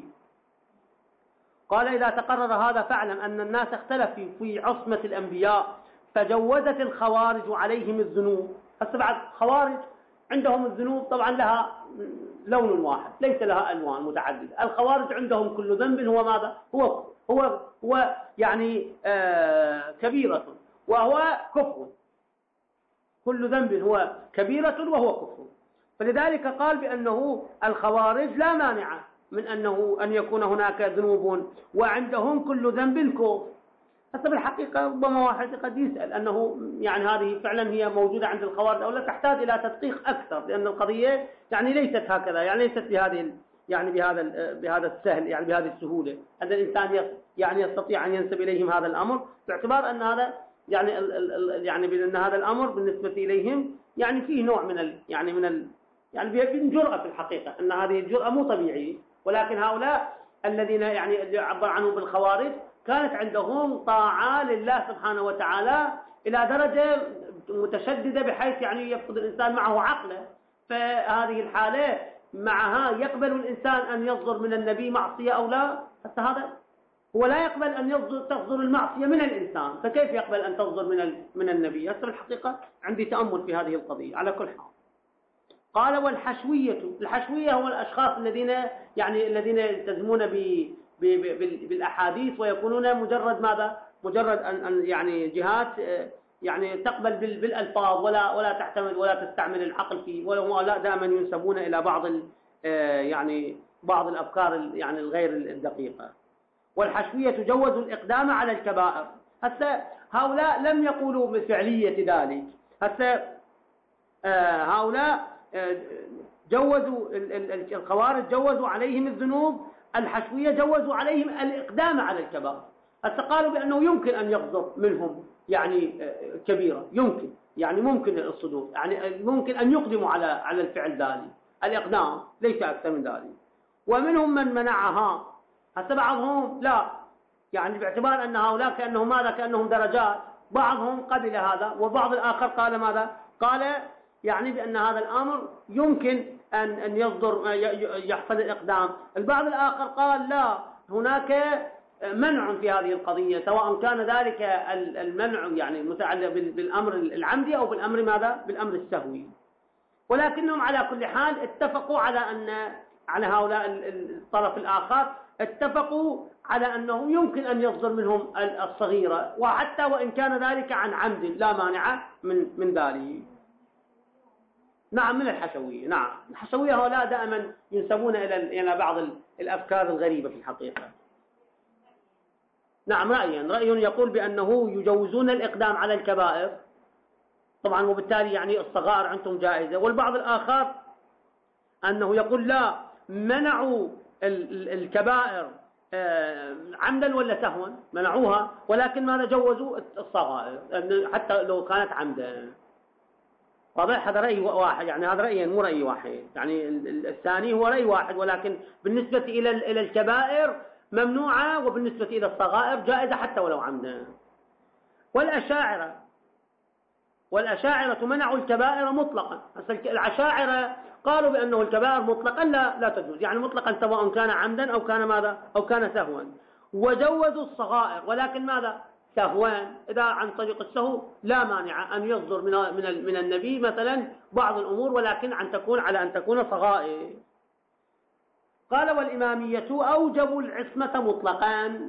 قال إذا تقرر هذا فاعلم أن الناس اختلفوا في عصمة الأنبياء فجوزت الخوارج عليهم الذنوب. هسه بعد خوارج عندهم الذنوب طبعا لها لون واحد ليس لها ألوان متعددة. الخوارج عندهم كل ذنب هو ماذا؟ هو هو هو يعني آه كبيرة وهو كفر. كل ذنب هو كبيرة وهو كفر. فلذلك قال بأنه الخوارج لا مانع من أنه أن يكون هناك ذنوب وعندهم كل ذنب كفر. هذا بالحقيقة ربما واحد قد يسأل أنه يعني هذه فعلا هي موجودة عند الخوارج أو لا، تحتاج إلى تدقيق أكثر، لأن القضية يعني ليست هكذا، يعني ليست بهذه يعني بهذا بهذا السهل، يعني بهذه السهولة أن الإنسان يعني يستطيع أن ينسب إليهم هذا الأمر، باعتبار أن هذا يعني ال ال يعني بأن هذا الأمر بالنسبة إليهم يعني فيه نوع من ال يعني من ال يعني من جرأة في الحقيقة، أن هذه الجرأة مو طبيعية. ولكن هؤلاء الذين يعني يعبر عنهم بالخوارج كانت عندهم طاعة لله سبحانه وتعالى إلى درجة متشددة بحيث يعني يفقد الإنسان معه عقله. فهذه الحالة معها يقبل الإنسان أن يصدر من النبي معصية أو لا؟ حتى هذا هو لا يقبل أن يصدر تصدر المعصية من الإنسان، فكيف يقبل أن تصدر من من النبي؟ هذا الحقيقة عندي تأمل في هذه القضية. على كل حال قال والحشوية، الحشوية هو الأشخاص الذين يعني الذين يلتزمون ب بالأحاديث ويكونون مجرد ماذا؟ مجرد أن أن يعني جهات يعني تقبل بالألفاظ ولا ولا تعتمد ولا تستعمل العقل فيه، ولا دائما ينسبون إلى بعض يعني بعض الأفكار يعني الغير الدقيقة. والحشوية جوزوا الإقدام على الكبائر. هسه هؤلاء لم يقولوا بفعلية ذلك، هسه هؤلاء جوزوا الخوارج جوزوا عليهم الذنوب، الحشوية جوزوا عليهم الإقدام على الكبائر. هسه قالوا بأنه يمكن أن يصدر منهم يعني كبيرة، يمكن يعني ممكن الصدور، يعني ممكن أن يقدموا على على الفعل ذلك، الإقدام ليس أكثر من ذلك. ومنهم من منعها. هسه بعضهم لا، يعني باعتبار أن هؤلاء كأنهم ماذا؟ كأنهم درجات، بعضهم قبل هذا وبعض الآخر قال ماذا؟ قال يعني بأن هذا الأمر يمكن أن أن يصدر يحصل الإقدام. البعض الآخر قال لا، هناك منع في هذه القضية، سواء كان ذلك المنع يعني متعلق بالأمر العمدي أو بالأمر ماذا؟ بالأمر السهوي. ولكنهم على كل حال اتفقوا على أن على هؤلاء الطرف الآخر اتفقوا على أنه يمكن أن يصدر منهم الصغيرة، وحتى وإن كان ذلك عن عمد لا مانع من من ذلك. نعم من الحشوية. نعم الحشوية هؤلاء دائما ينسبون إلى إلى بعض الأفكار الغريبة في الحقيقة. نعم رأيا رأي يقول بأنه يجوزون الإقدام على الكبائر طبعا، وبالتالي يعني الصغائر عندهم جائزة. والبعض الآخر أنه يقول لا، منعوا الكبائر عمدا ولا سهوا، منعوها ولكن ماذا؟ جوزوا الصغائر حتى لو كانت عمدا. واضح؟ هذا رأي واحد، يعني هذا رأيين مو رأي واحد، يعني الثاني هو رأي واحد، ولكن بالنسبة إلى إلى الكبائر ممنوعة، وبالنسبة إلى الصغائر جائزة حتى ولو عمدا. والأشاعرة والأشاعرة منعوا الكبائر مطلقا. الأشاعرة قالوا بأنه الكبائر مطلقا لا لا تجوز، يعني مطلقا سواء كان عمدا أو كان ماذا؟ أو كان سهوا. وجوزوا الصغائر، ولكن ماذا؟ سهوان. إذا عن طريق السهو لا مانع أن يصدر من من من النبي مثلا بعض الأمور، ولكن أن تكون على أن تكون صغائر. قال والإمامية أوجبوا العصمة مطلقا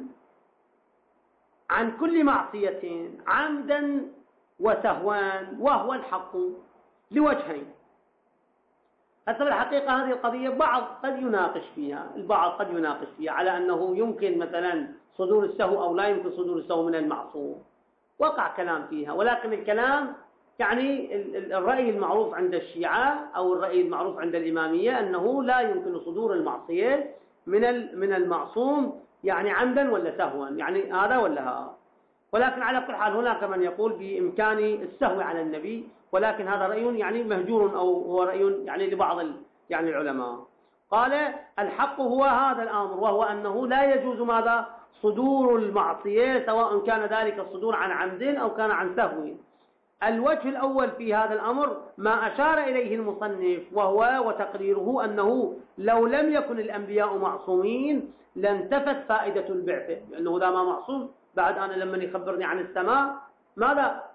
عن كل معصية عمدا وسهوان، وهو الحق لوجهين. هسه الحقيقة هذه القضية بعض قد يناقش فيها، البعض قد يناقش فيها على أنه يمكن مثلا صدور السهو أو لا يمكن صدور السهو من المعصوم، وقع كلام فيها. ولكن الكلام يعني الرأي المعروف عند الشيعة أو الرأي المعروف عند الإمامية أنه لا يمكن صدور المعصية من من المعصوم يعني عمدا ولا سهوا، يعني هذا ولا هذا. ولكن على كل حال هناك من يقول بإمكان السهو على النبي، ولكن هذا رأي يعني مهجور أو هو رأي يعني لبعض يعني العلماء. قال الحق هو هذا الأمر، وهو أنه لا يجوز ماذا؟ صدور المعصية، سواء كان ذلك الصدور عن عمد أو كان عن سهو. الوجه الأول في هذا الأمر ما أشار إليه المصنف، وهو وتقريره أنه لو لم يكن الأنبياء معصومين لانتفت فائدة البعثة، لأنه ذا ما معصوم. بعد أنا لما يخبرني عن السماء ماذا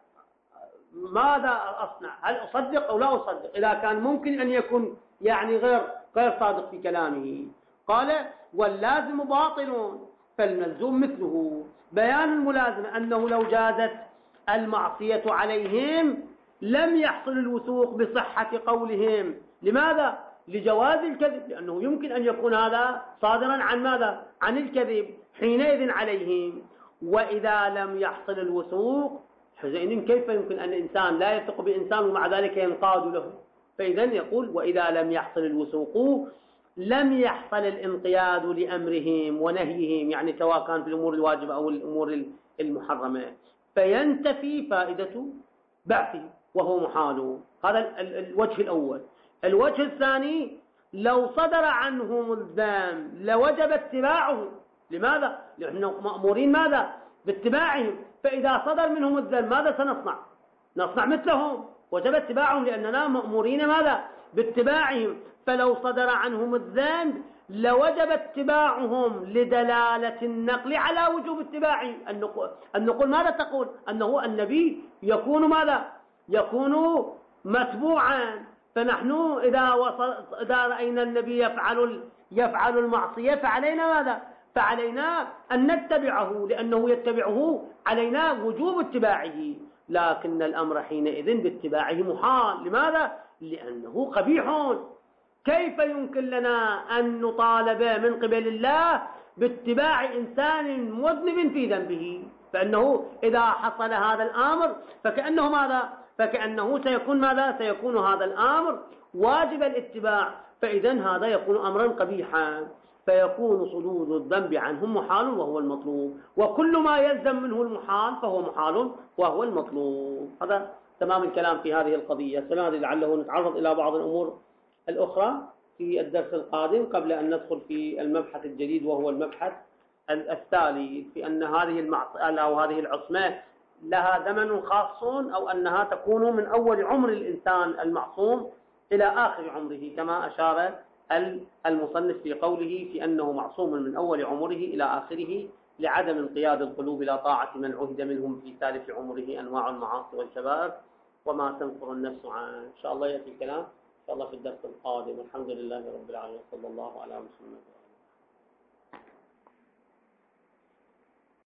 ماذا أصنع؟ هل أصدق أو لا أصدق؟ إذا كان ممكن أن يكون يعني غير غير صادق في كلامه. قال واللازم باطل فالملزوم مثله. بيان الملازمة أنه لو جازت المعصية عليهم لم يحصل الوثوق بصحة قولهم. لماذا؟ لجواز الكذب، لأنه يمكن أن يكون هذا صادرا عن ماذا؟ عن الكذب حينئذ عليهم. وإذا لم يحصل الوثوق حينئذ كيف يمكن أن الإنسان لا يثق بإنسان ومع ذلك ينقاد له؟ فإذا يقول وإذا لم يحصل الوثوق لم يحصل الانقياد لأمرهم ونهيهم، يعني سواء كان في الأمور الواجبة أو الأمور المحرمة، فينتفي فائدة بعثه وهو محال. هذا الوجه الأول. الوجه الثاني لو صدر عنهم الذم لوجب اتباعه. لماذا؟ لأنهم مأمورين ماذا؟ باتباعهم. فإذا صدر منهم الذم ماذا سنصنع؟ نصنع مثلهم، وجب اتباعهم لأننا مأمورين ماذا؟ باتباعهم. فلو صدر عنهم الذنب لوجب اتباعهم لدلالة النقل على وجوب اتباعهم. النقول ماذا تقول؟ أنه النبي يكون ماذا؟ يكون متبوعا. فنحن إذا, وصل إذا رأينا النبي يفعل يفعل المعصية فعلينا ماذا؟ فعلينا أن نتبعه، لأنه يتبعه علينا وجوب اتباعه. لكن الأمر حينئذ باتباعه محال. لماذا؟ لأنه قبيح. كيف يمكن لنا أن نطالب من قبل الله باتباع إنسان مذنب في ذنبه؟ فإنه إذا حصل هذا الأمر فكأنه ماذا؟ فكأنه سيكون ماذا؟ سيكون هذا الأمر واجب الاتباع. فإذا هذا يكون أمرا قبيحا، فيكون صدور الذنب عنهم محال وهو المطلوب. وكل ما يلزم منه المحال فهو محال وهو المطلوب. هذا تمام الكلام في هذه القضية. سنادي لعله نتعرض إلى بعض الأمور الأخرى في الدرس القادم قبل أن ندخل في المبحث الجديد، وهو المبحث التالي في أن هذه المعصية أو هذه العصمة لها زمن خاص، أو أنها تكون من أول عمر الإنسان المعصوم إلى آخر عمره، كما أشار المصنف في قوله في أنه معصوم من أول عمره إلى آخره لعدم انقياد القلوب إلى طاعة من عهد منهم في ثالث عمره أنواع المعاصي والشباب وما تنفر النفس عنه. إن شاء الله يأتي الكلام إن شاء الله في الدرس القادم. الحمد لله رب العالمين، صلى الله على محمد.